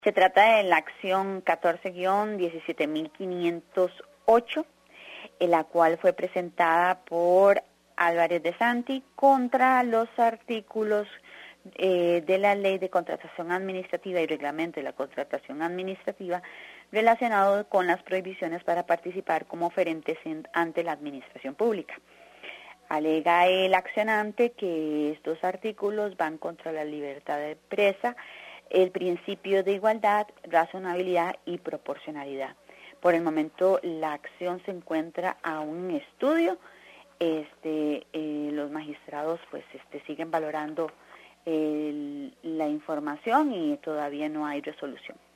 Se trata de la acción 14-17508, la cual fue presentada por Álvarez de Santi contra los artículos de la Ley de Contratación Administrativa y Reglamento de la Contratación Administrativa relacionados con las prohibiciones para participar como oferentes ante la administración pública. Alega el accionante que estos artículos van contra la libertad de empresa, el principio de igualdad, razonabilidad y proporcionalidad. Por el momento la acción se encuentra aún en estudio. Los magistrados pues siguen valorando la información y todavía no hay resolución.